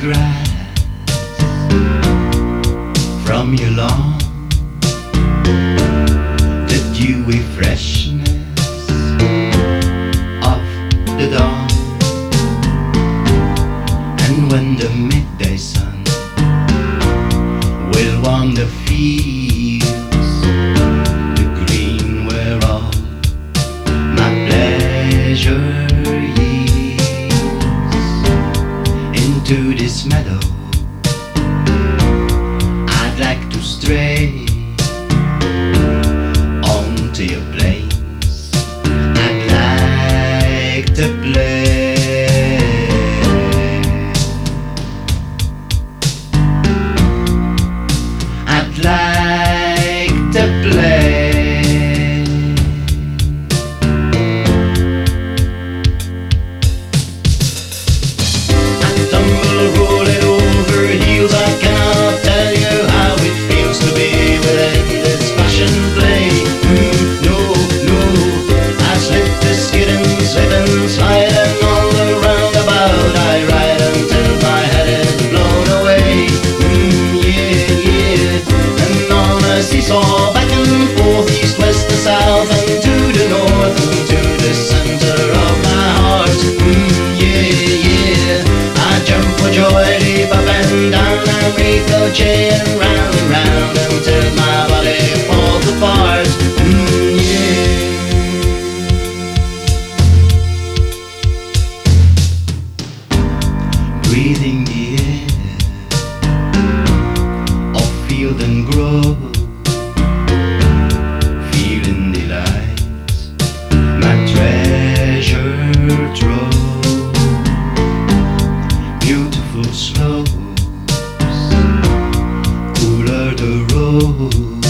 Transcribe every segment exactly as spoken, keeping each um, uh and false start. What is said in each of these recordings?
grass from your lawn, the dewy freshness of the dawn. And when the midday sun will warm the fields, the green where all my pleasure to this meadow, I'd like to stray onto your plains. I'd like to play. I'd like to play. Seesaw back and forth, east, west and south, and to the north, and to the center of my heart. Mm, yeah, yeah. I jump for joy, leap up and down, and ricochet and round and round until my body falls apart. Mm, yeah. Breathing the air of field and grove, beautiful slopes, cooler the rose,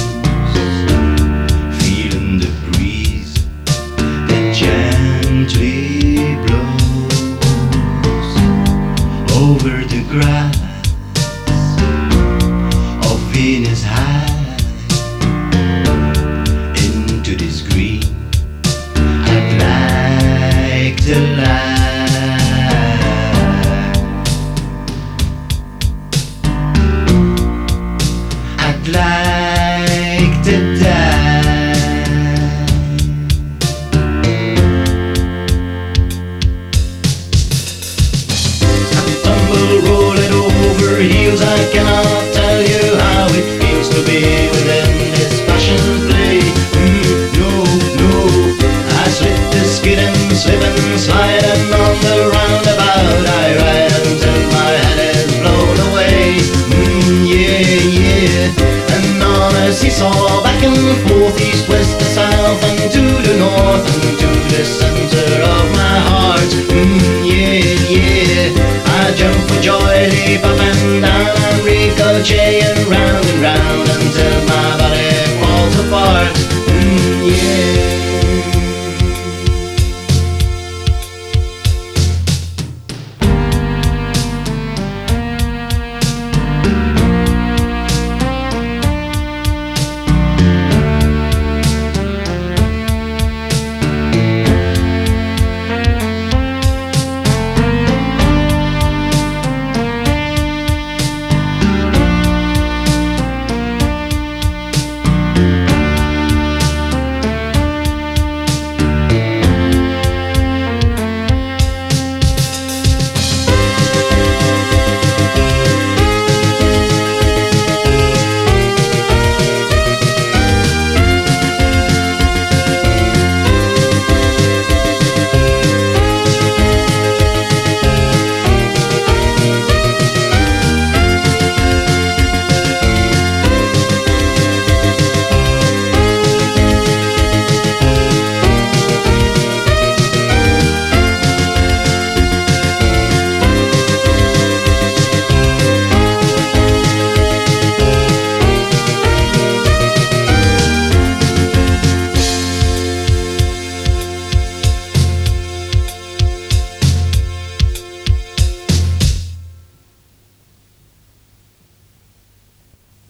feeling the breeze that gently blows over the grass of Venus high into this green. I'd like to lie. I'd like to die. I stumble, rolling over heels. I cannot tell you how it feels to be within this passion play. Mm, no, no. I slip the skid and slip and slide, and on the roundabout I ride until my head is blown away. Mm, yeah, yeah. And on a seesaw